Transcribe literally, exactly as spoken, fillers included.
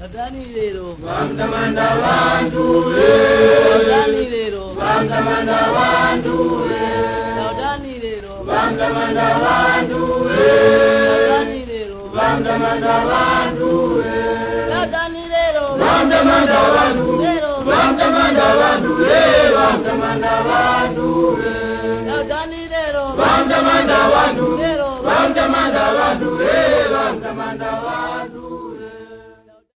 Adani lero Vangamanda vandu Adani lero Vangamanda vandu Adani lero Vangamanda vandu Adani lero Vangamanda vandu Adani lero Vangamanda vandu lero Vangamanda vandu Vangamanda vandu Adani lero Vangamanda vandu